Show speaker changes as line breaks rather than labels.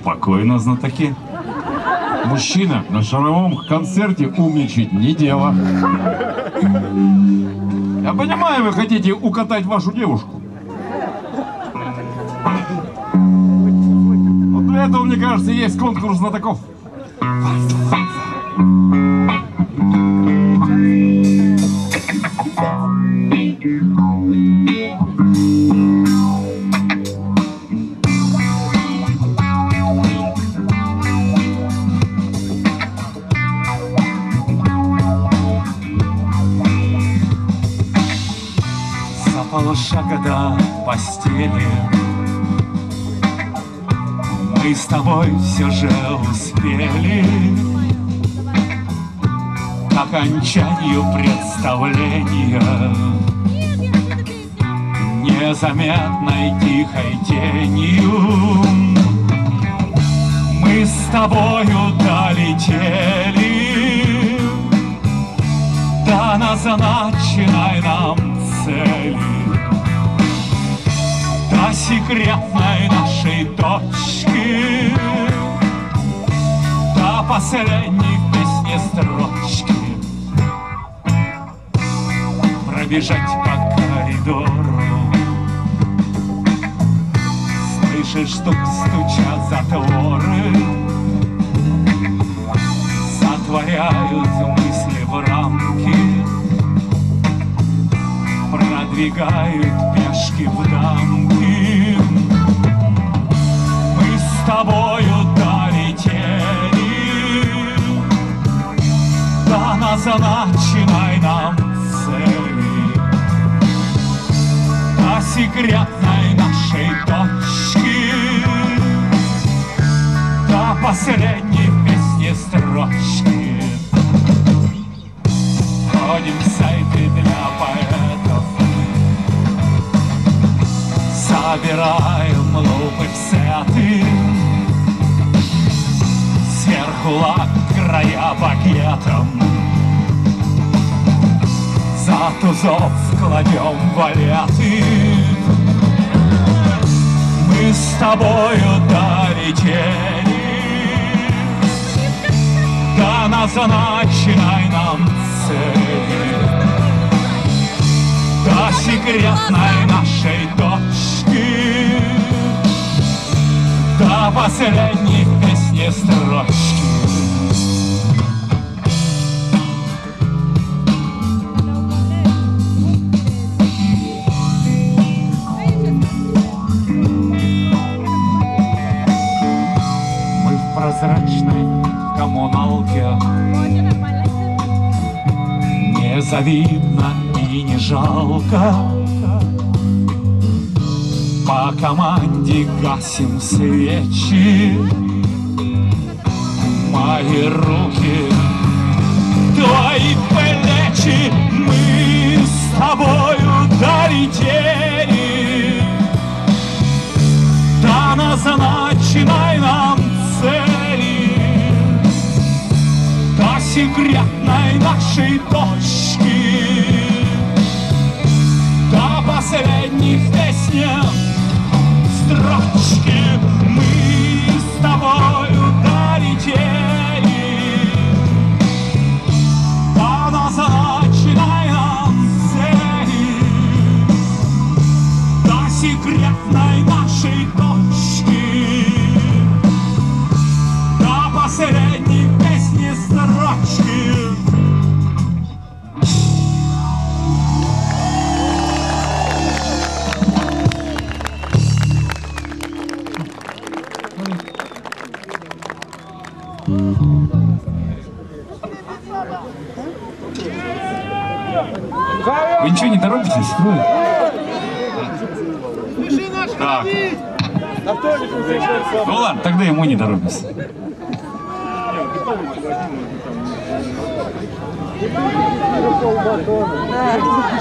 Спокойно, знатоки. Мужчина на шаровом концерте умничать не дело. Я понимаю, вы хотите укатать вашу девушку. Но для этого, мне кажется, есть конкурс знатоков.
Полшага до постели мы с тобой все же успели к окончанию представления, незаметной тихой тенью мы с тобою долетели до назначенной нам цели, до секретной нашей точки, до последней в песне строчки. Пробежать по коридору, слышишь, стук, стучат затворы, затворяют мысли в рамки, продвигают пешки в дамки. Мы с тобою долетели до назначенной нам цели, до секретной нашей точки, до последней в песне строчки. Ходим сайты для поэтов, собираем лупы в сеты, сверху лак, края пакетом, за тузов кладем валеты. Мы с тобою долетели до назначенной нам цели, до секретной нашей точки, до последней в песне строчки. Мы в прозрачной коммуналке, не завидно и не жалко, по команде гасим свечи. Мои руки, твои плечи, мы с тобою долетели до назначенной нам цели, до секретной нашей точки, до последней в песне строчки. Мы с тобою долетели до назначенной нам цели, до секретной нашей точки, до последней в песне строчки.
Вы ничего не торопитесь? Так. Ну ладно, тогда ему не торопимся.